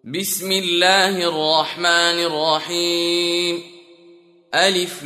بسم الله الرحمن الرحيم. ألف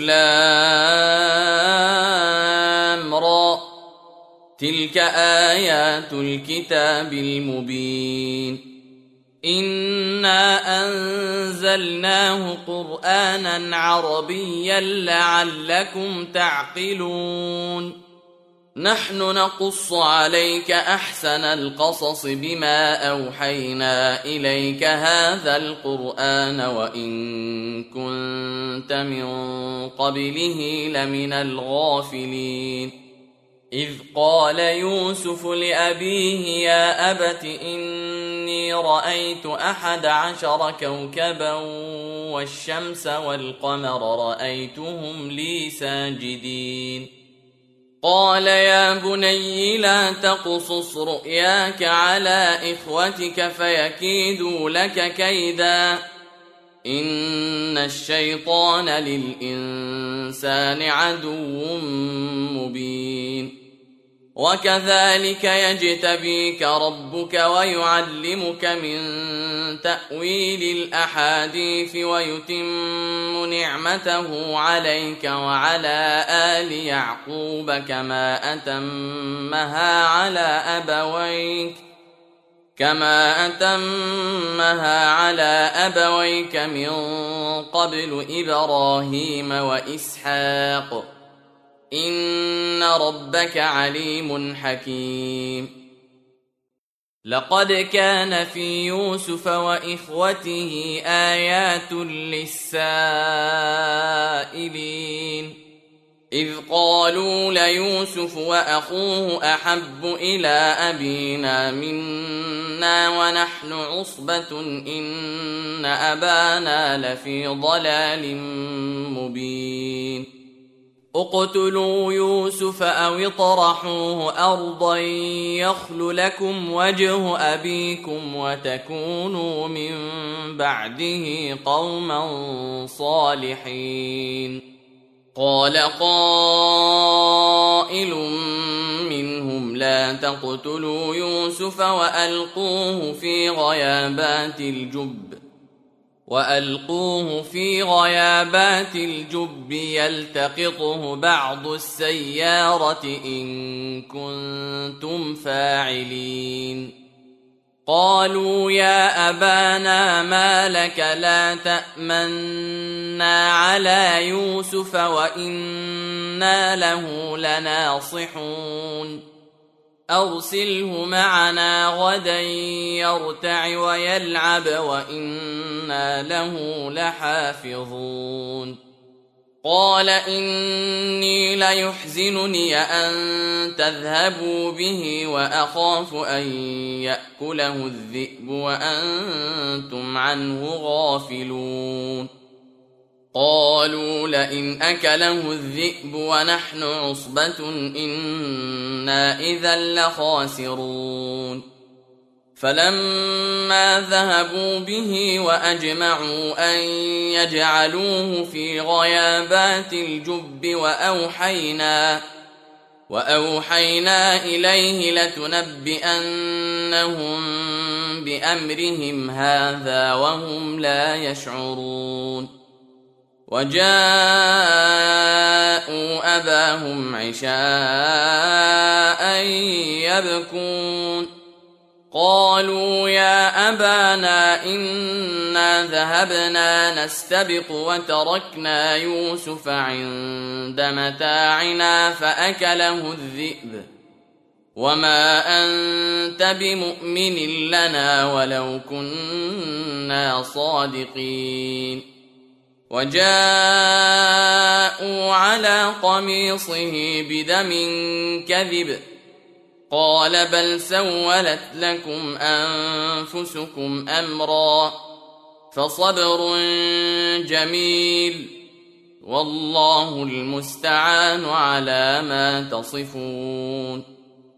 لام را، تلك آيات الكتاب المبين. إنا أنزلناه قرآنا عربيا لعلكم تعقلون. نحن نقص عليك أحسن القصص بما أوحينا إليك هذا القرآن وإن كنت من قبله لمن الغافلين. إذ قال يوسف لأبيه يا أبت إني رأيت 11 كوكبا والشمس والقمر رأيتهم لي ساجدين. قال يا بني لا تقصص رؤياك على إخوتك فيكيدوا لك كيدا إن الشيطان للإنسان عدو مبين. وكذلك يجتبيك ربك ويعلمك من تأويل الأحاديث ويتم نعمته عليك وعلى آل يعقوب كما أتمها على أبويك من قبل إبراهيم وإسحاق إن ربك عليم حكيم. لقد كان في يوسف وإخوته آيات للسائلين إذ قالوا ليوسف وأخوه أحب إلى أبينا منا ونحن عصبة إن أبانا لفي ضلال مبين. اقتلوا يوسف أو اطرحوه أرضا يخل لكم وجه أبيكم وتكونوا من بعده قوما صالحين. قال قائل منهم لا تقتلوا يوسف وألقوه في غيابات الجب يلتقطه بعض السيارة إن كنتم فاعلين. قالوا يا أبانا ما لك لا تأمنا على يوسف وإنا له لناصحون. أرسله معنا غدا يرتع ويلعب وإنا له لحافظون. قال إني ليحزنني أن تذهبوا به وأخاف أن يأكله الذئب وأنتم عنه غافلون. قالوا لئن أكله الذئب ونحن عصبة إنا إذا لخاسرون. فلما ذهبوا به وأجمعوا أن يجعلوه في غيابات الجب وأوحينا إليه لتنبئنهم بأمرهم هذا وهم لا يشعرون. وجاءوا أباهم عشاء يبكون. قالوا يا أبانا إنا ذهبنا نستبق وتركنا يوسف عند متاعنا فأكله الذئب وما أنت بمؤمن لنا ولو كنا صادقين. وجاءوا على قميصه بدم كذب قال بل سولت لكم أنفسكم أمرا فصبر جميل والله المستعان على ما تصفون.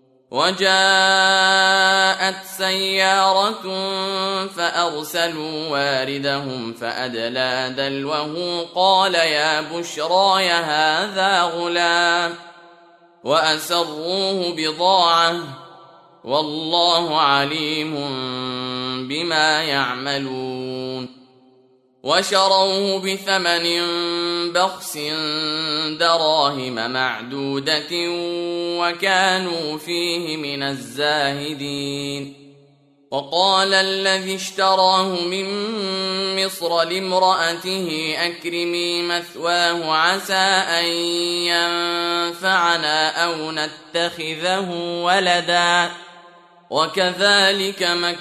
وجاءت سيارة فأرسلوا واردهم فأدلى دلوه قال يا بشراي هذا غلام وأسروه بضاعة والله عليم بما يعملون. وشروه بثمن بخس دراهم معدودة وكانوا فيه من الزاهدين. وقال الذي اشتراه من مصر لامرأته أكرمي مثواه عسى أن ينفعنا أو نتخذه ولدا وكذلك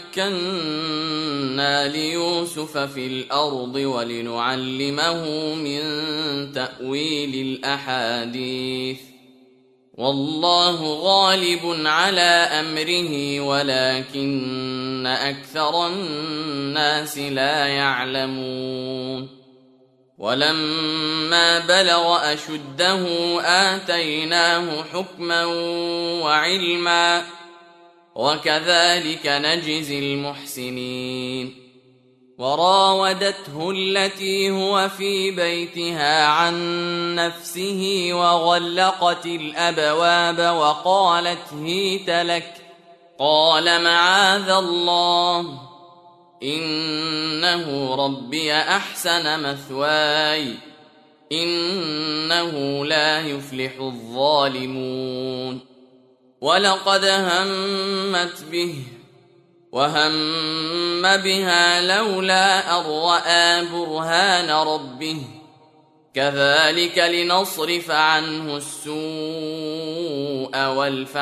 مكنا ليوسف في الأرض ولنعلمه من تأويل الأحاديث والله غالب على أمره ولكن أكثر الناس لا يعلمون. ولما بلغ أشده آتيناه حكما وعلما وكذلك نجزي المحسنين. وراودته التي هو في بيتها عن نفسه وغلقت الأبواب وقالت هيت لك قال معاذ الله إنه ربي أحسن مثواي إنه لا يفلح الظالمون. ولقد همت به وهم بها لولا أن رأى برهان ربه كذلك لنصرف عنه السوء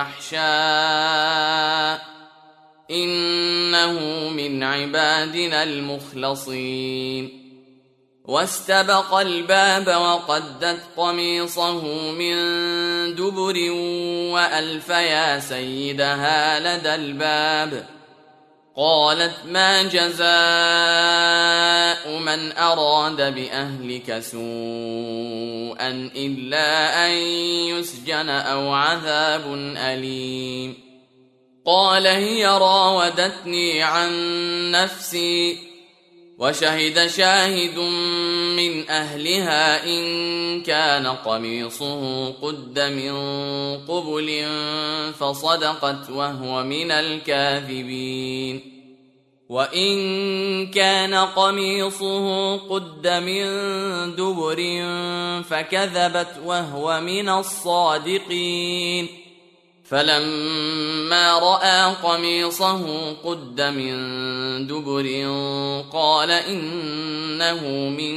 والفحشاء إنه من عبادنا المخلصين. واستبق الباب وقدت قميصه من دبر وألف يا سيدها لدى الباب قالت ما جزاء من أراد بأهلك سوءا إلا أن يسجن أو عذاب أليم. قال هي راودتني عن نفسي وشهد شاهد من أهلها إن كان قميصه قد من قبل فصدقت وهو من الكاذبين وإن كان قميصه قد من دبر فكذبت وهو من الصادقين. فلما رأى قميصه قد من دبر قال إنه من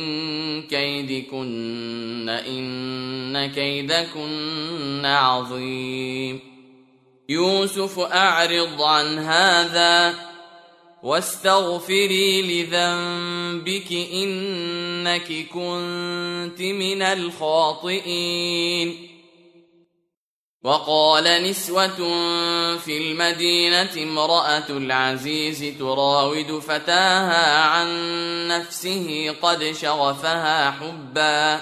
كيدكن إن كيدكن عظيم. يوسف أعرض عن هذا واستغفري لذنبك إنك كنت من الخاطئين. وقال نسوة في المدينة امرأة العزيز تراود فتاها عن نفسه قد شغفها حبا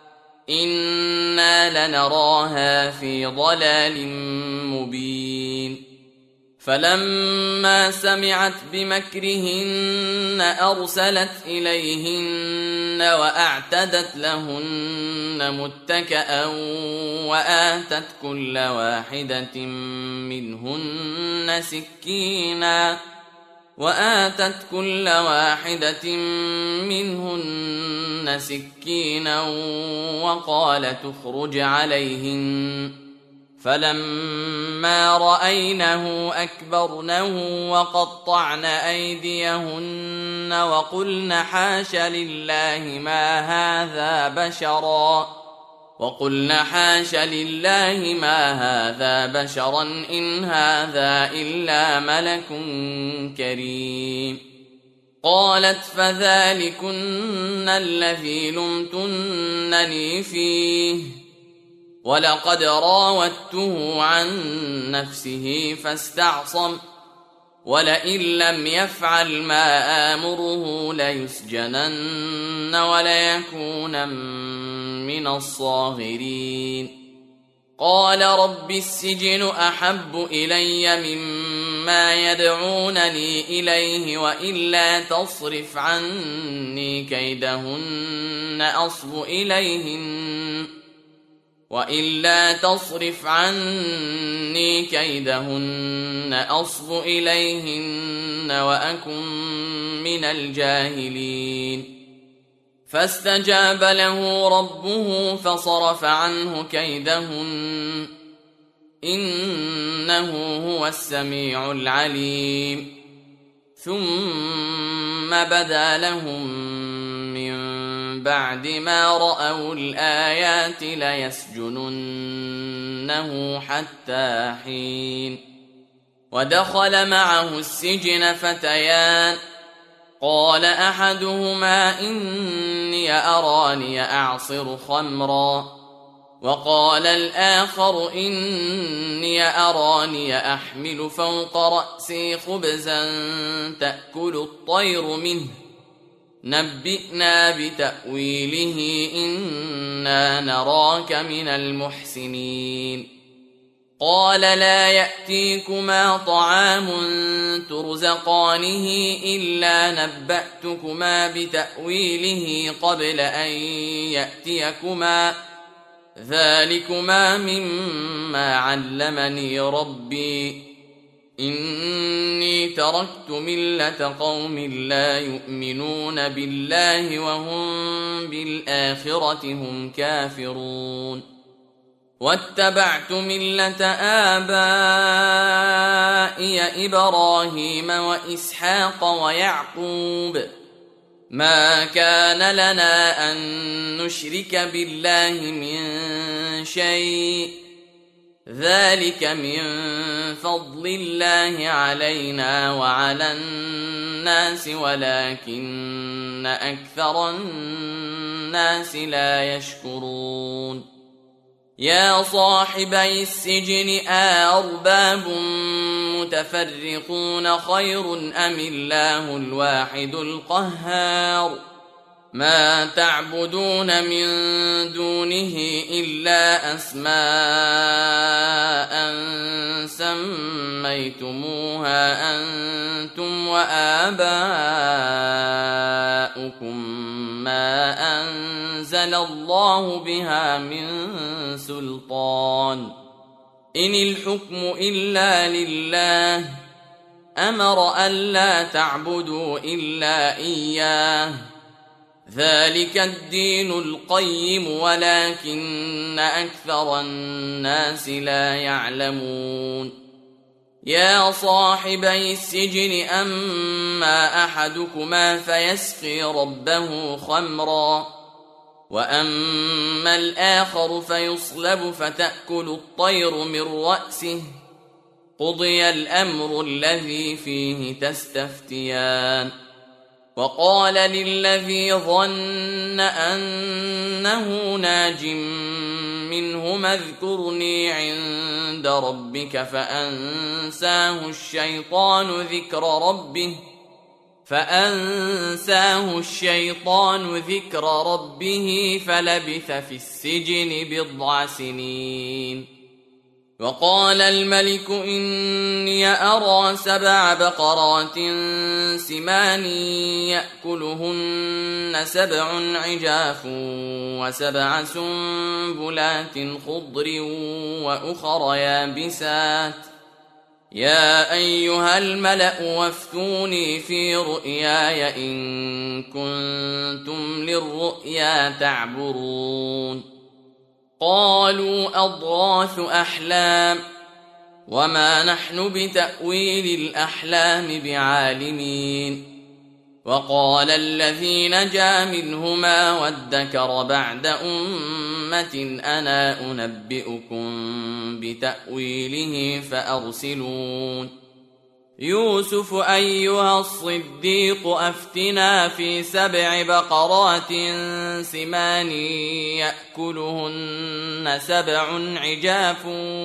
إنا لنراها في ضلال مبين. فلما سمعت بمكرهن أرسلت إليهن وأعتدت لهن متكأ وآتت كل واحدة منهن سكينا وقال تخرج عليهن فلما رأينه أكبرنه وقطعن أيديهن وقلن حاش لله ما هذا بشرا إن هذا إلا ملك كريم. قالت فذلكن الذي لمتنني فيه ولقد راودته عن نفسه فاستعصم ولئن لم يفعل ما آمره ليسجنن وليكون من الصاغرين. قال رب السجن أحب إلي مما يدعونني إليه وإلا تصرف عني كيدهن وإلا تصرف عني كيدهن أصب إليهن وأكن من الجاهلين فاستجاب له ربه فصرف عنه كيدهن إنه هو السميع العليم ثم بدا لهم من بعد ما رأوا الآيات ليسجننه حتى حين ودخل معه السجن فتيان قال أحدهما إني أراني أعصر خمرا وقال الآخر إني أراني أحمل فوق رأسي خبزا تأكل الطير منه نبئنا بتأويله إنا نراك من المحسنين قال لا يأتيكما طعام ترزقانه إلا نبأتكما بتأويله قبل أن يأتيكما ذلكما مما علمني ربي إني تركت ملة قوم لا يؤمنون بالله وهم بالآخرة هم كافرون واتبعت ملة آبائي إبراهيم وإسحاق ويعقوب ما كان لنا أن نشرك بالله من شيء ذلك من فضل الله علينا وعلى الناس ولكن أكثر الناس لا يشكرون يا صاحبي السجن أأرباب متفرقون خير أم الله الواحد القهار ما تعبدون من دونه إلا أسماء سميتموها أنتم وآباؤكم ما أنزل الله بها من سلطان إن الحكم إلا لله أمر ألا تعبدوا إلا إياه ذلك الدين القيم ولكن أكثر الناس لا يعلمون يا صاحبي السجن أما أحدكما فيسقي ربه خمرا وأما الآخر فيصلب فتأكل الطير من رأسه قضي الأمر الذي فيه تستفتيان وقال للذي ظن أنه ناج منهما اذكرني عند ربك فأنساه الشيطان ذكر ربه فلبث في السجن بضع سنين وقال الملك إني أرى 7 بقرات سمان يأكلهن 7 عجاف و7 سنبلات خضر وأخر يابسات يا أيها الملأ وافتوني في رؤياي إن كنتم للرؤيا تعبرون قالوا أضغاث أحلام وما نحن بتأويل الأحلام بعالمين وقال الذي نجا منهما وادكر بعد أمة أنا أنبئكم بتأويله فأرسلون يوسف أيها الصديق أفتنا في 7 بقرات سمان يأكلهن 7 عجاف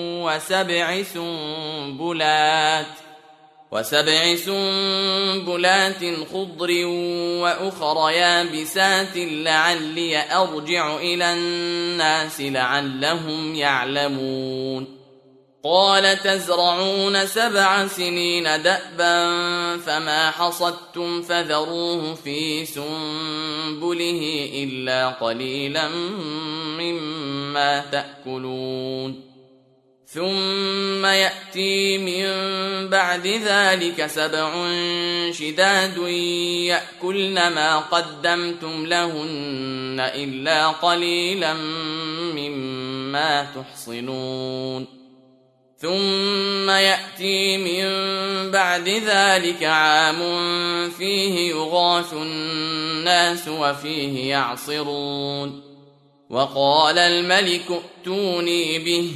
و7 سنبلات خضر وأخر يابسات لعلي أرجع إلى الناس لعلهم يعلمون قال تزرعون 7 سنين دأبا فما حصدتم فذروه في سنبله إلا قليلا مما تأكلون ثم يأتي من بعد ذلك 7 شداد يأكلن ما قدمتم لهن إلا قليلا مما تحصنون ثم يأتي من بعد ذلك عام فيه يغاث الناس وفيه يعصرون وقال الملك ائتوني به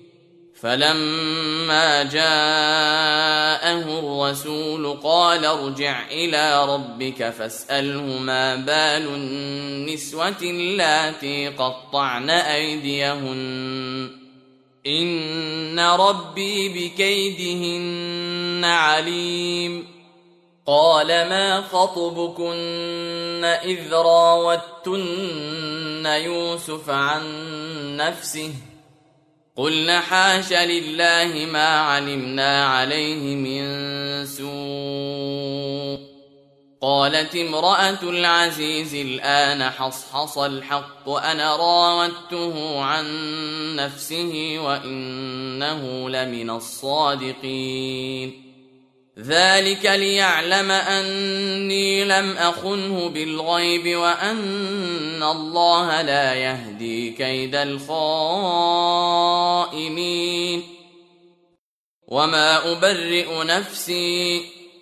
فلما جاءه الرسول قال ارجع إلى ربك فاسأله ما بال النسوة اللاتي قطعن أيديهن إن ربي بكيدهن عليم قال ما خطبكن إذ راوتن يوسف عن نفسه قلنا حاش لله ما علمنا عليه من سوء قالت امرأة العزيز الآن حصحص الحق أنا راودته عن نفسه وإنه لمن الصادقين ذلك ليعلم أني لم أخنه بالغيب وأن الله لا يهدي كيد الخائنين وما أبرئ نفسي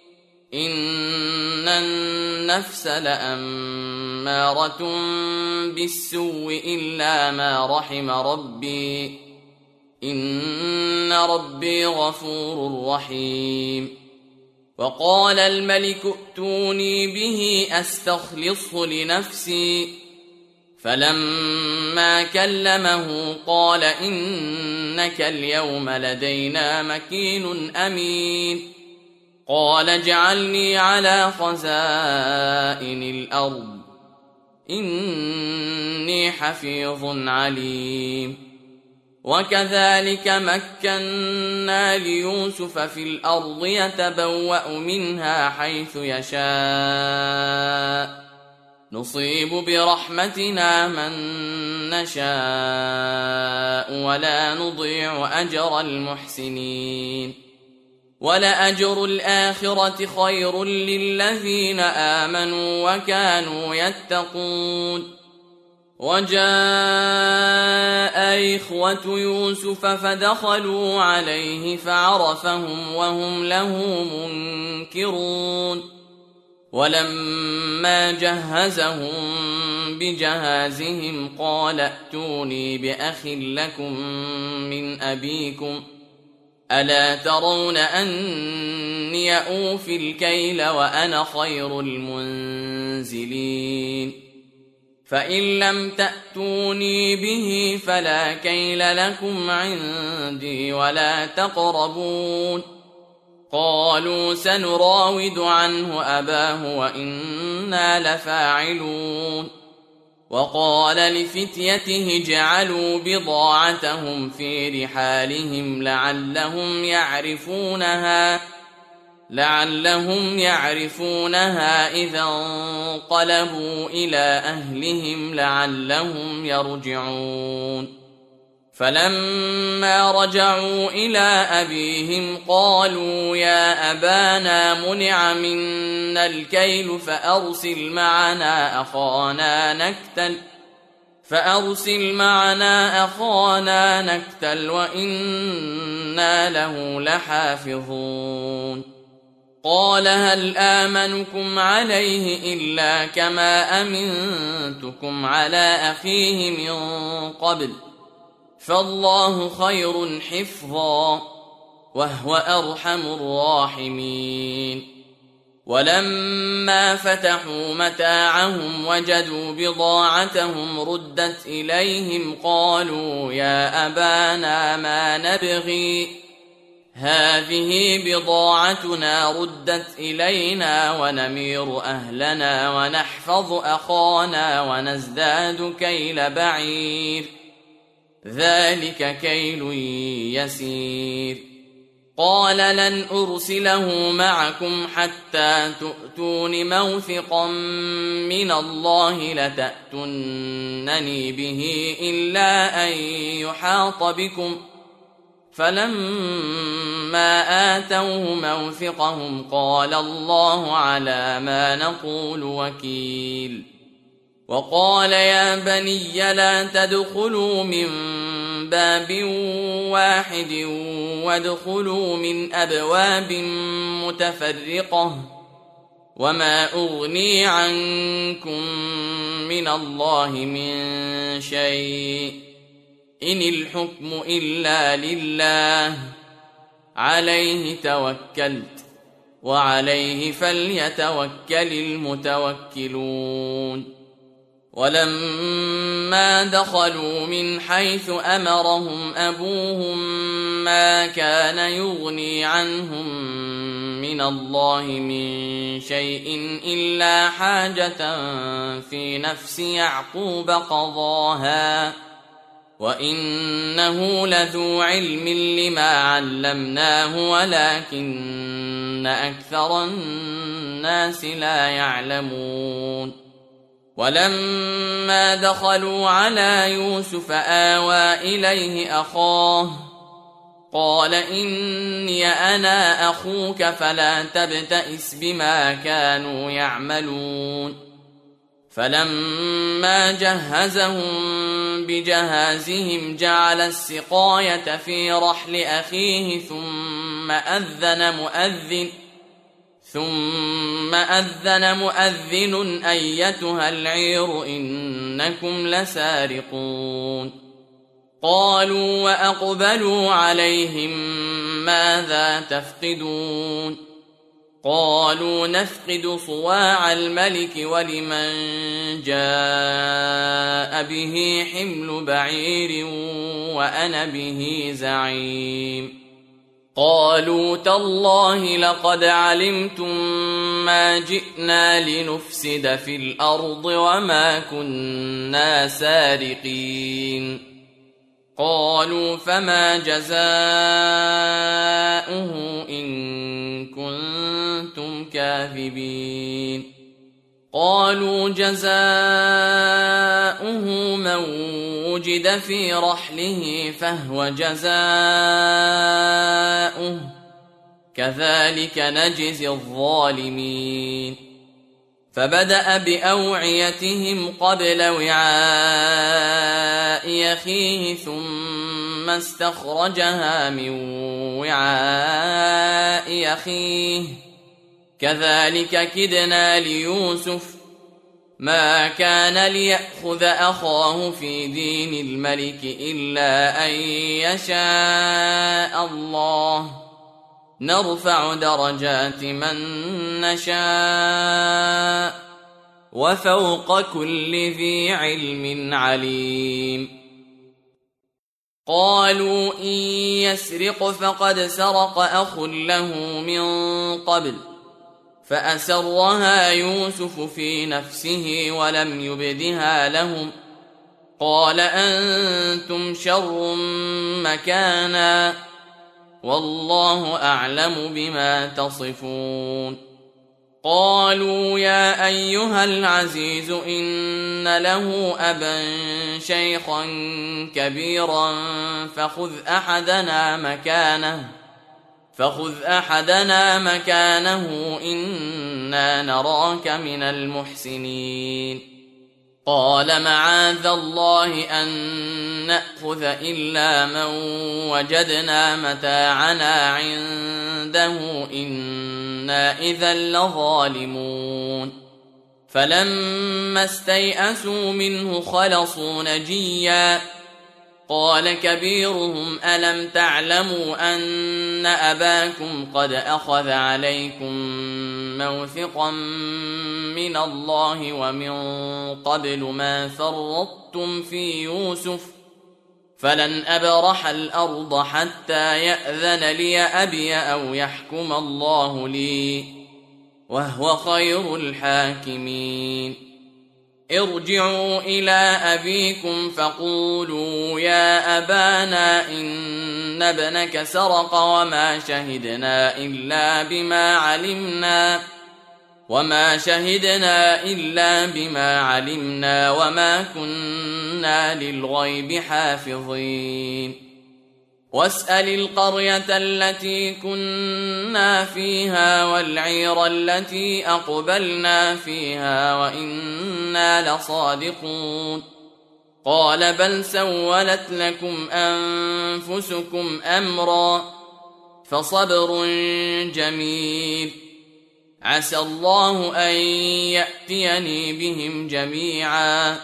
إن النفس لأمارة بالسوء إلا ما رحم ربي إن ربي غفور رحيم وقال الملك ائتوني به أستخلصه لنفسي فلما كلمه قال إنك اليوم لدينا مكين أمين قال اجعلني على خزائن الأرض إني حفيظ عليم وكذلك مكنا ليوسف في الأرض يتبوأ منها حيث يشاء نصيب برحمتنا من نشاء ولا نضيع أجر المحسنين ولأجر الآخرة خير للذين آمنوا وكانوا يتقون وجاء إخوة يوسف فدخلوا عليه فعرفهم وهم له منكرون ولما جهزهم بجهازهم قال ائتوني بأخ لكم من أبيكم ألا ترون أني أوفي الكيل وأنا خير المنزلين فإن لم تأتوني به فلا كيل لكم عندي ولا تقربون قالوا سنراود عنه أباه وإنا لفاعلون وقال لفتيته اجعلوا بضاعتهم في رحالهم لعلهم يعرفونها إذا انقلبوا إلى أهلهم لعلهم يرجعون فلما رجعوا إلى أبيهم قالوا يا أبانا منع منا الكيل فأرسل معنا أخانا نكتل وإنا له لحافظون قال هل آمنكم عليه إلا كما أمنتكم على أخيه من قبل فالله خير حفظا وهو أرحم الراحمين ولما فتحوا متاعهم وجدوا بضاعتهم ردت إليهم قالوا يا أبانا ما نبغي هذه بضاعتنا ردت إلينا ونمير أهلنا ونحفظ أخانا ونزداد كيل بعير ذلك كيل يسير. قال لن أرسله معكم حتى تؤتون موثقا من الله لتأتونني به إلا أن يحاط بكم. فلما آتوه موثقهم قال الله على ما نقول وكيل. وقال يا بني لا تدخلوا من باب واحد وادخلوا من أبواب متفرقة وما أغني عنكم من الله من شيء إن الحكم إلا لله عليه توكلت وعليه فليتوكل المتوكلون. ولما دخلوا من حيث أمرهم أبوهم ما كان يغني عنهم من الله من شيء إلا حاجة في نفس يعقوب قضاها وإنه لذو علم لما علمناه ولكن أكثر الناس لا يعلمون. ولما دخلوا على يوسف آوى إليه أخاه قال إني أنا أخوك فلا تبتئس بما كانوا يعملون. فلما جهزهم بجهازهم جعل السقاية في رحل أخيه ثم أذن مؤذن أيتها العير إنكم لسارقون. قالوا وأقبلوا عليهم ماذا تفقدون؟ قالوا نفقد صواع الملك ولمن جاء به حمل بعير وأنا به زعيم. قالوا تالله لقد علمتم ما جئنا لنفسد في الأرض وما كنا سارقين. قالوا فما جزاؤه إن كنتم كاذبين؟ قالوا جزاؤه من وجد في رحله فهو جزاؤه كذلك نجزي الظالمين. فبدأ بأوعيتهم قبل وعاء أخيه ثم استخرجها من وعاء أخيه كذلك كدنا ليوسف ما كان ليأخذ أخاه في دين الملك إلا أن يشاء الله نرفع درجات من نشاء وفوق كل ذي علم عليم. قالوا إن يسرق فقد سرق أخ له من قبل فأسرها يوسف في نفسه ولم يبدها لهم. قال أنتم شر مكانا والله أعلم بما تصفون. قالوا يا أيها العزيز إن له أبا شيخا كبيرا فخذ أحدنا مكانه إنا نراك من المحسنين. قال معاذ الله أن نأخذ إلا من وجدنا متاعنا عنده إنا إذا لظالمون. فلما استيئسوا منه خلصوا نجيا. قال كبيرهم ألم تعلموا أن أباكم قد أخذ عليكم موثقا من الله ومن قبل ما فرطتم في يوسف فلن أبرح الأرض حتى يأذن لي أبي أو يحكم الله لي وهو خير الحاكمين. ارجعوا إلى أبيكم فقولوا يا أبانا إن ابنك سرق وما شهدنا إلا بما علمنا وما كنا للغيب حافظين واسأل القرية التي كنا فيها والعير التي أقبلنا فيها وإنا لصادقون قال بل سولت لكم أنفسكم أمرا فصبر جميل عسى الله أن يأتيني بهم جميعا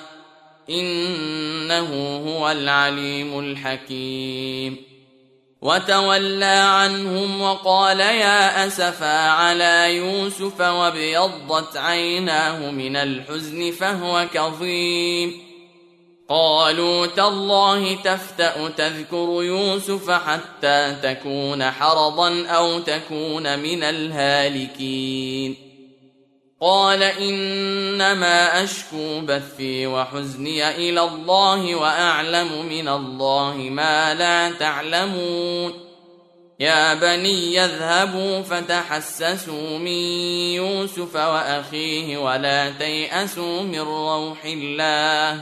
إنه هو العليم الحكيم وتولى عنهم وقال يا أسفا على يوسف وابيضت عيناه من الحزن فهو كظيم قالوا تالله تفتأ تذكر يوسف حتى تكون حرضا أو تكون من الهالكين قال إنما أشكو بثي وحزني إلى الله وأعلم من الله ما لا تعلمون يا بني يذهبوا فتحسسوا من يوسف وأخيه ولا تيأسوا من روح الله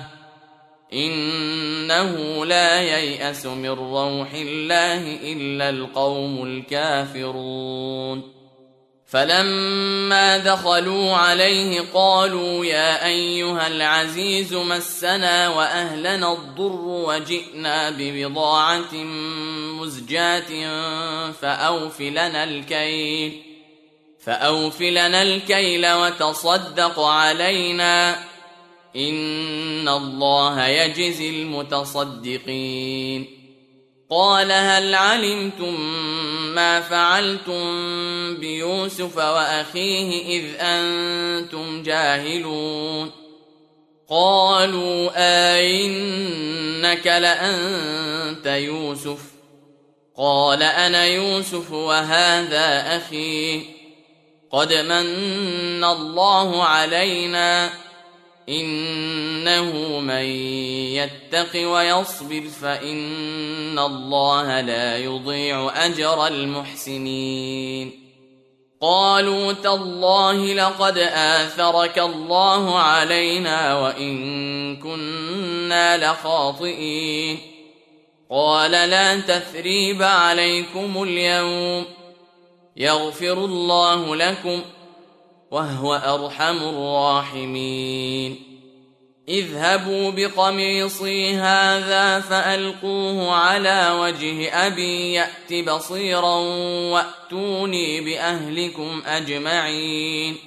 إنه لا ييأس من روح الله إلا القوم الكافرون فلما دخلوا عليه قالوا يا أيها العزيز مسنا وأهلنا الضر وجئنا ببضاعة مزجاة فأوف لنا الكيل وتصدق علينا إن الله يجزي المتصدقين قال هل علمتم ما فعلتم بيوسف وأخيه إذ أنتم جاهلون قالوا أئنك لأنت يوسف قال أنا يوسف وهذا أخي قد من الله علينا إنه من يتق ويصبر فإن الله لا يضيع أجر المحسنين قالوا تالله لقد آثرك الله علينا وإن كنا لخاطئين قال لا تثريب عليكم اليوم يغفر الله لكم وهو أرحم الراحمين اذهبوا بقميصي هذا فألقوه على وجه أبي يأت بصيرا وأتوني بأهلكم أجمعين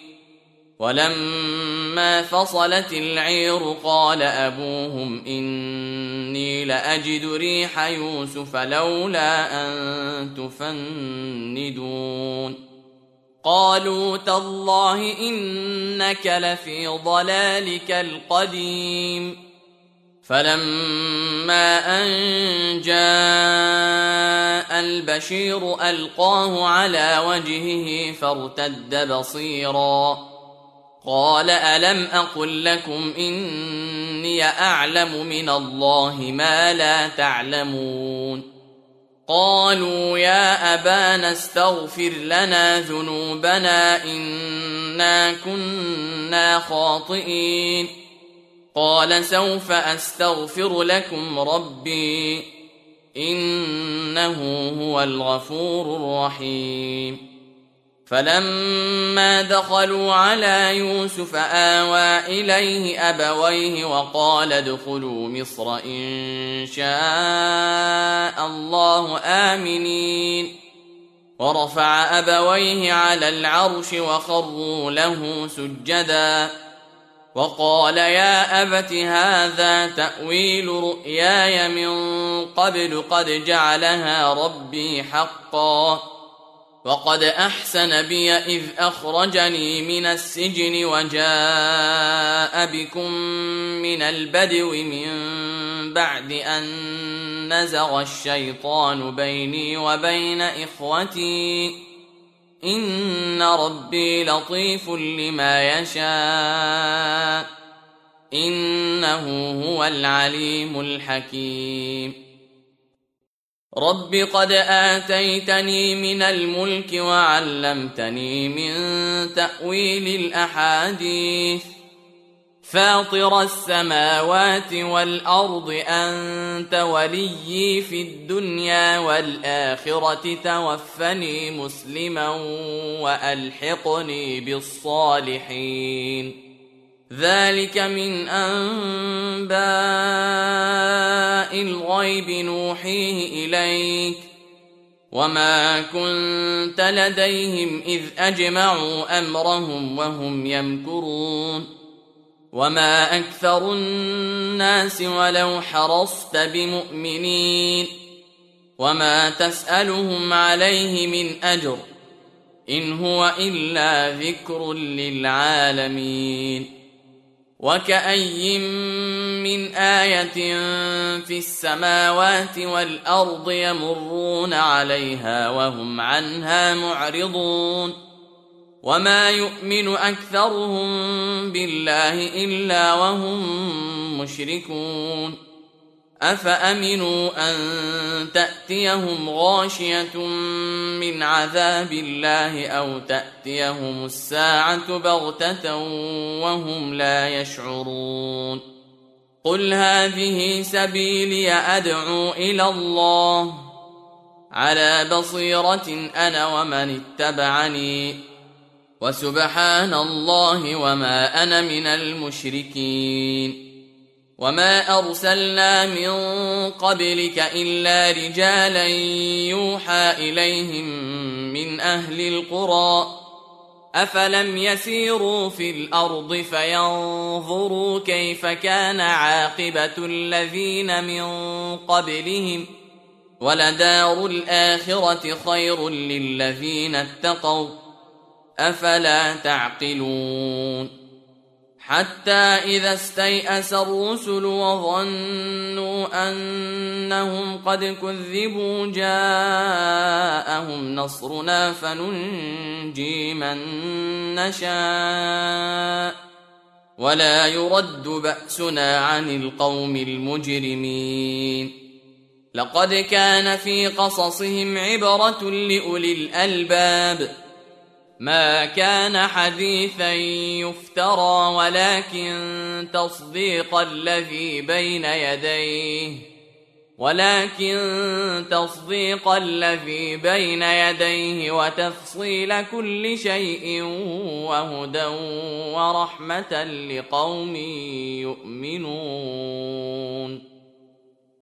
ولما فصلت العير قال أبوهم إني لأجد ريح يوسف لولا أن تفندون قالوا تالله إنك لفي ضلالك القديم فلما أن جاء البشير ألقاه على وجهه فارتد بصيرا قال ألم أقل لكم إني أعلم من الله ما لا تعلمون قالوا يا أبانا استغفر لنا ذنوبنا إنا كنا خاطئين قال سوف أستغفر لكم ربي إنه هو الغفور الرحيم فلما دخلوا على يوسف آوى إليه أبويه وقال ادخلوا مصر إن شاء الله آمنين ورفع أبويه على العرش وخروا له سجدا وقال يا أبت هذا تأويل رؤياي من قبل قد جعلها ربي حقا وقد أحسن بي إذ أخرجني من السجن وجاء بكم من البدو من بعد أن نزغ الشيطان بيني وبين إخوتي إن ربي لطيف لما يشاء إنه هو العليم الحكيم رب قد آتيتني من الملك وعلمتني من تأويل الأحاديث فاطر السماوات والأرض أنت وليي في الدنيا والآخرة توفني مسلما وألحقني بالصالحين ذلك من أنباء الغيب نوحيه إليك وما كنت لديهم إذ أجمعوا أمرهم وهم يمكرون وما أكثر الناس ولو حرصت بمؤمنين وما تسألهم عليه من أجر إن هو إلا ذكر للعالمين وكأي من آية في السماوات والأرض يمرون عليها وهم عنها معرضون وما يؤمن أكثرهم بالله إلا وهم مشركون أفأمنوا أن تأتيهم غاشية من عذاب الله أو تأتيهم الساعة بغتة وهم لا يشعرون قل هذه سبيلي أدعو إلى الله على بصيرة أنا ومن اتبعني وسبحان الله وما أنا من المشركين وما أرسلنا من قبلك إلا رجالا يوحى إليهم من أهل القرى أفلم يسيروا في الأرض فينظروا كيف كان عاقبة الذين من قبلهم ولدار الآخرة خير للذين اتقوا أفلا تعقلون حتى إذا استيأس الرسل وظنوا أنهم قد كذبوا جاءهم نصرنا فننجي من نشاء ولا يرد بأسنا عن القوم المجرمين لقد كان في قصصهم عبرة لأولي الألباب ما كان حديثا يفترى ولكن تصديق الذي بين يديه وتفصيل كل شيء وهدى ورحمة لقوم يؤمنون